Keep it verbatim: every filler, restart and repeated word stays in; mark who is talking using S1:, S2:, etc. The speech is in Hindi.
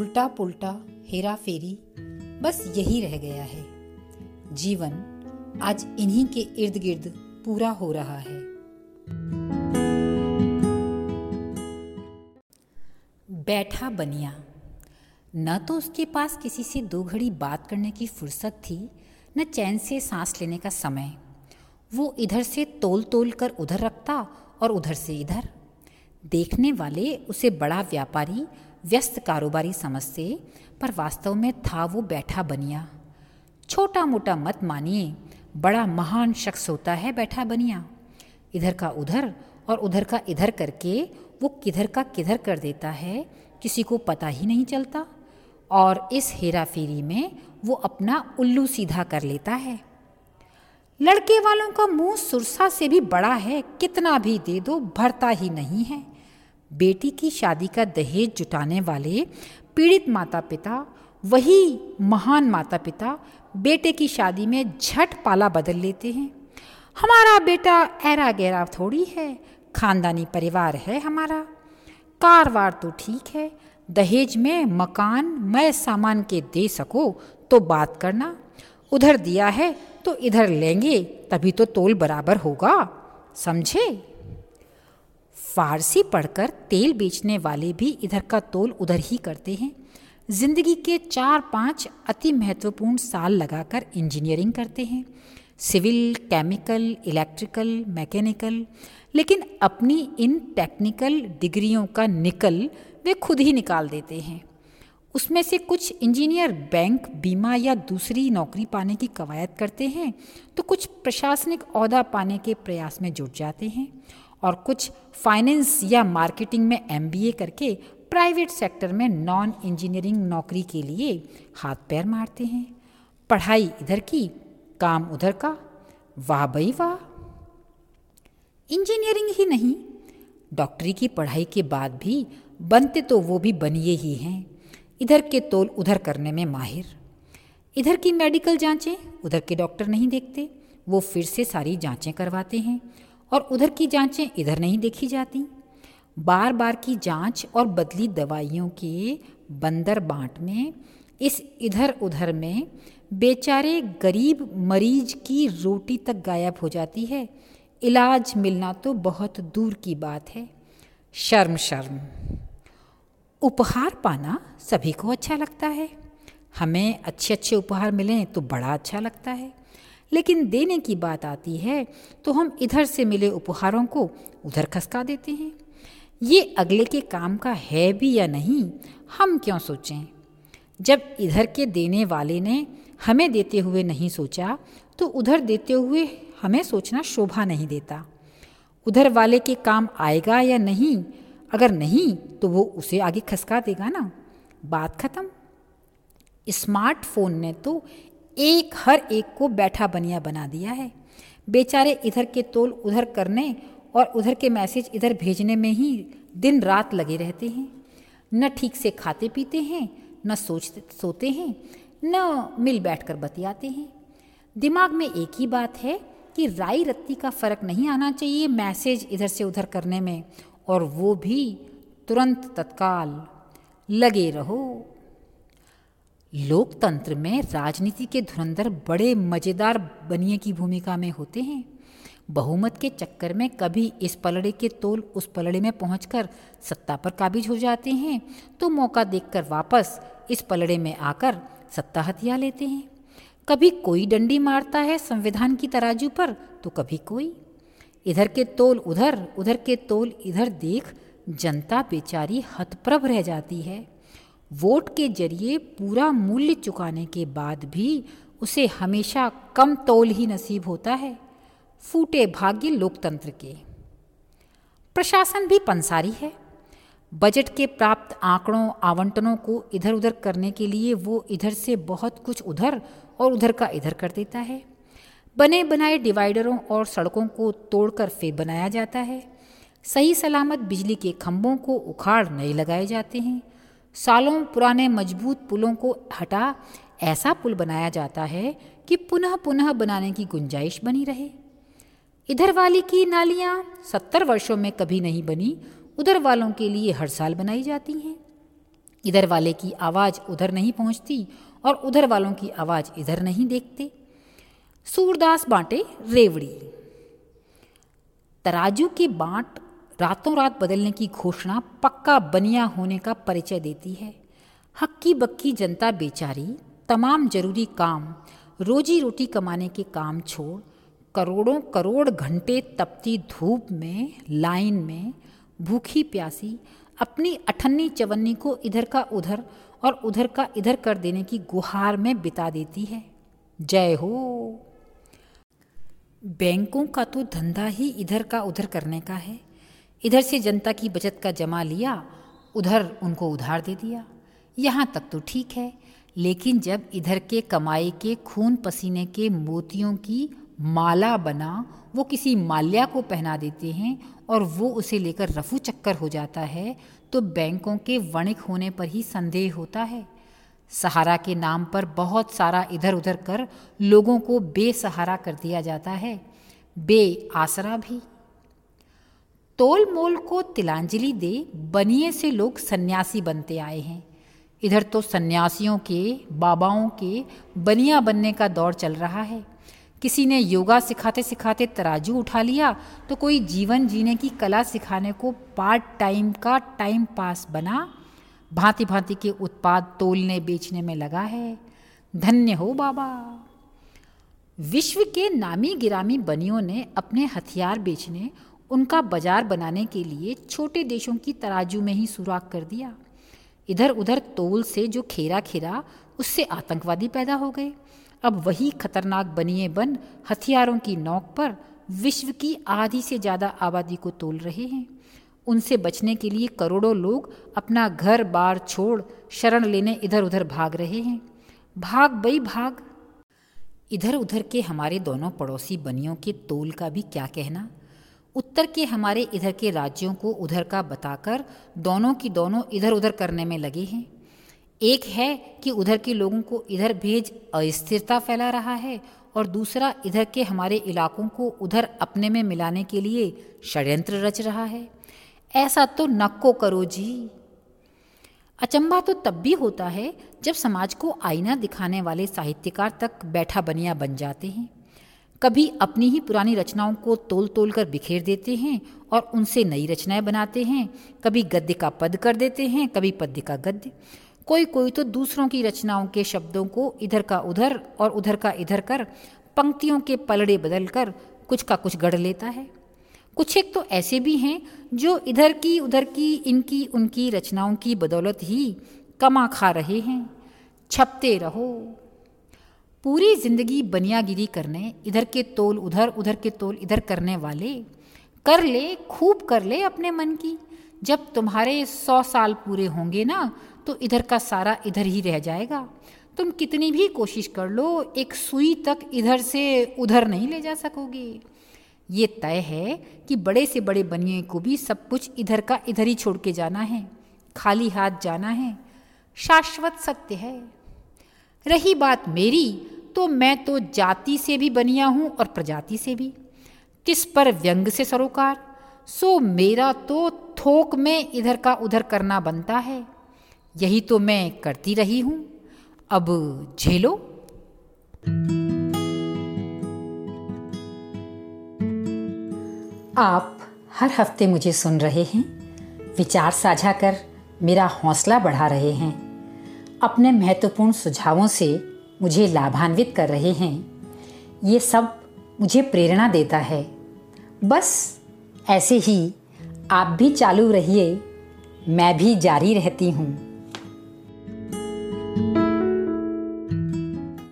S1: उल्टा पुल्टा हेरा फेरी बस यही रह गया है। जीवन आज इन्हीं के इर्द गिर्द पूरा हो रहा है। बैठा बनिया। न तो उसके पास किसी से दो घड़ी बात करने की फुर्सत थी, न चैन से सांस लेने का समय। वो इधर से तोल तोल कर उधर रखता और उधर से इधर। देखने वाले उसे बड़ा व्यापारी, व्यस्त कारोबारी समझते, पर वास्तव में था वो बैठा बनिया। छोटा मोटा मत मानिए, बड़ा महान शख्स होता है बैठा बनिया। इधर का उधर और उधर का इधर करके वो किधर का किधर कर देता है, किसी को पता ही नहीं चलता। और इस हेरा फेरी में वो अपना उल्लू सीधा कर लेता है। लड़के वालों का मुंह सुरसा से भी बड़ा है, कितना भी दे दो भरता ही नहीं है। बेटी की शादी का दहेज जुटाने वाले पीड़ित माता पिता, वही महान माता पिता, बेटे की शादी में झट पाला बदल लेते हैं। हमारा बेटा ऐरा गैरा थोड़ी है, खानदानी परिवार है हमारा। कारवार तो ठीक है, दहेज में मकान मैं सामान के दे सको तो बात करना। उधर दिया है तो इधर लेंगे, तभी तो तोल बराबर होगा, समझे। फारसी पढ़कर तेल बेचने वाले भी इधर का तोल उधर ही करते हैं। जिंदगी के चार पांच अति महत्वपूर्ण साल लगाकर इंजीनियरिंग करते हैं, सिविल, केमिकल, इलेक्ट्रिकल, मैकेनिकल, लेकिन अपनी इन टेक्निकल डिग्रियों का निकल वे खुद ही निकाल देते हैं। उसमें से कुछ इंजीनियर बैंक, बीमा या दूसरी नौकरी पाने की कवायद करते हैं, तो कुछ प्रशासनिक ओहदा पाने के प्रयास में जुट जाते हैं, और कुछ फाइनेंस या मार्केटिंग में एमबीए करके प्राइवेट सेक्टर में नॉन इंजीनियरिंग नौकरी के लिए हाथ पैर मारते हैं। पढ़ाई इधर की, काम उधर का। वाह भाई वाह। इंजीनियरिंग ही नहीं, डॉक्टरी की पढ़ाई के बाद भी बनते तो वो भी बनिए ही हैं, इधर के तोल उधर करने में माहिर। इधर की मेडिकल जांचें उधर के डॉक्टर नहीं देखते, वो फिर से सारी जांचें करवाते हैं, और उधर की जांचें इधर नहीं देखी जाती। बार बार की जांच और बदली दवाइयों के बंदर बांट में इस इधर उधर में बेचारे गरीब मरीज की रोटी तक गायब हो जाती है। इलाज मिलना तो बहुत दूर की बात है। शर्म शर्म। उपहार पाना सभी को अच्छा लगता है, हमें अच्छे अच्छे उपहार मिलें तो बड़ा अच्छा लगता है, लेकिन देने की बात आती है तो हम इधर से मिले उपहारों को उधर खसका देते हैं। ये अगले के काम का है भी या नहीं, हम क्यों सोचें। जब इधर के देने वाले ने हमें देते हुए नहीं सोचा, तो उधर देते हुए हमें सोचना शोभा नहीं देता। उधर वाले के काम आएगा या नहीं, अगर नहीं तो वो उसे आगे खसका देगा ना, बात खत्म। स्मार्टफोन ने तो एक हर एक को बैठा बनिया बना दिया है। बेचारे इधर के तोल उधर करने और उधर के मैसेज इधर भेजने में ही दिन रात लगे रहते हैं। न ठीक से खाते पीते हैं, न सोचते सोते हैं, न मिल बैठकर बतियाते हैं। दिमाग में एक ही बात है कि राई रत्ती का फर्क नहीं आना चाहिए मैसेज इधर से उधर करने में, और वो भी तुरंत तत्काल। लगे रहो। लोकतंत्र में राजनीति के धुरंधर बड़े मजेदार बनिए की भूमिका में होते हैं। बहुमत के चक्कर में कभी इस पलड़े के तोल उस पलड़े में पहुंचकर सत्ता पर काबिज हो जाते हैं, तो मौका देखकर वापस इस पलड़े में आकर सत्ता हथिया लेते हैं। कभी कोई डंडी मारता है संविधान की तराजू पर, तो कभी कोई। इधर के तोल उधर, उधर के तोल इधर देख जनता बेचारी हतप्रभ रह जाती है। वोट के जरिए पूरा मूल्य चुकाने के बाद भी उसे हमेशा कम तोल ही नसीब होता है। फूटे भाग्य लोकतंत्र के। प्रशासन भी पंसारी है। बजट के प्राप्त आंकड़ों आवंटनों को इधर उधर करने के लिए वो इधर से बहुत कुछ उधर और उधर का इधर कर देता है। बने बनाए डिवाइडरों और सड़कों को तोड़कर फिर बनाया जाता है। सही सलामत बिजली के खंभों को उखाड़ नए लगाए जाते हैं। सालों पुराने मजबूत पुलों को हटा ऐसा पुल बनाया जाता है कि पुनः पुनः बनाने की गुंजाइश बनी रहे। इधर वाली की नालियाँ सत्तर वर्षों में कभी नहीं बनी, उधर वालों के लिए हर साल बनाई जाती हैं। इधर वाले की आवाज़ उधर नहीं पहुंचती और उधर वालों की आवाज़ इधर नहीं देखते। सूरदास बांटे रेवड़ी। तराजू की बांट रातों रात बदलने की घोषणा पक्का बनिया होने का परिचय देती है। हक्की बक्की जनता बेचारी तमाम जरूरी काम, रोजी रोटी कमाने के काम छोड़ करोड़ों करोड़ घंटे तपती धूप में लाइन में भूखी प्यासी अपनी अठन्नी चवन्नी को इधर का उधर और उधर का इधर कर देने की गुहार में बिता देती है। जय हो। बैंकों का तो धंधा ही इधर का उधर करने का है। इधर से जनता की बचत का जमा लिया, उधर उनको उधार दे दिया। यहाँ तक तो ठीक है, लेकिन जब इधर के कमाई के खून पसीने के मोतियों की माला बना वो किसी माल्या को पहना देते हैं और वो उसे लेकर रफू चक्कर हो जाता है, तो बैंकों के वणिक होने पर ही संदेह होता है। सहारा के नाम पर बहुत सारा इधर उधर कर लोगों को बेसहारा कर दिया जाता है, बेआसरा भी। तोल मोल को तिलांजलि दे बनिए से लोग सन्यासी बनते आए हैं। इधर तो सन्यासियों के, बाबाओं के बनिया बनने का दौर चल रहा है। किसी ने योगा सिखाते सिखाते तराजू उठा लिया, तो कोई जीवन जीने की कला सिखाने को पार्ट टाइम का टाइम पास बना भांति भांति के उत्पाद तोलने बेचने में लगा है। धन्य हो बाबा। विश्व के नामी गिरामी बनियों ने अपने हथियार बेचने, उनका बाजार बनाने के लिए छोटे देशों की तराजू में ही सुराख कर दिया। इधर उधर तोल से जो खेरा खेरा, उससे आतंकवादी पैदा हो गए। अब वही खतरनाक बनिए बन हथियारों की नोक पर विश्व की आधी से ज़्यादा आबादी को तोल रहे हैं। उनसे बचने के लिए करोड़ों लोग अपना घर बार छोड़ शरण लेने इधर उधर भाग रहे हैं। भाग बई भाग। इधर उधर के हमारे दोनों पड़ोसी बनियों के तोल का भी क्या कहना। उत्तर के हमारे इधर के राज्यों को उधर का बताकर दोनों की दोनों इधर उधर करने में लगे हैं। एक है कि उधर के लोगों को इधर भेज अस्थिरता फैला रहा है और दूसरा इधर के हमारे इलाकों को उधर अपने में मिलाने के लिए षड्यंत्र रच रहा है। ऐसा तो नक्को करो जी। अचंभा तो तब भी होता है जब समाज को आईना दिखाने वाले साहित्यकार तक बैठा बनिया बन जाते हैं। कभी अपनी ही पुरानी रचनाओं को तोल तोल कर बिखेर देते हैं और उनसे नई रचनाएं बनाते हैं। कभी गद्य का पद कर देते हैं, कभी पद्य का गद्य। कोई कोई तो दूसरों की रचनाओं के शब्दों को इधर का उधर और उधर का इधर कर पंक्तियों के पलड़े बदल कर कुछ का कुछ गढ़ लेता है। कुछ एक तो ऐसे भी हैं जो इधर की उधर की इनकी उनकी रचनाओं की बदौलत ही कमा खा रहे हैं। छपते रहो। पूरी जिंदगी बनियागिरी करने, इधर के तोल उधर उधर के तोल इधर करने वाले कर ले, खूब कर ले अपने मन की। जब तुम्हारे सौ साल पूरे होंगे ना, तो इधर का सारा इधर ही रह जाएगा। तुम कितनी भी कोशिश कर लो, एक सुई तक इधर से उधर नहीं ले जा सकोगे। ये तय है कि बड़े से बड़े बनिए को भी सब कुछ इधर का इधर ही छोड़ के जाना है, खाली हाथ जाना है। शाश्वत सत्य है। रही बात मेरी, तो मैं तो जाति से भी बनिया हूँ और प्रजाति से भी। किस पर व्यंग से सरोकार, सो मेरा तो थोक में इधर का उधर करना बनता है। यही तो मैं करती रही हूँ, अब झेलो। आप हर हफ्ते मुझे सुन रहे हैं, विचार साझा कर मेरा हौसला बढ़ा रहे हैं, अपने महत्वपूर्ण सुझावों से मुझे लाभान्वित कर रहे हैं। ये सब मुझे प्रेरणा देता है। बस ऐसे ही आप भी चालू रहिए, मैं भी जारी रहती हूँ।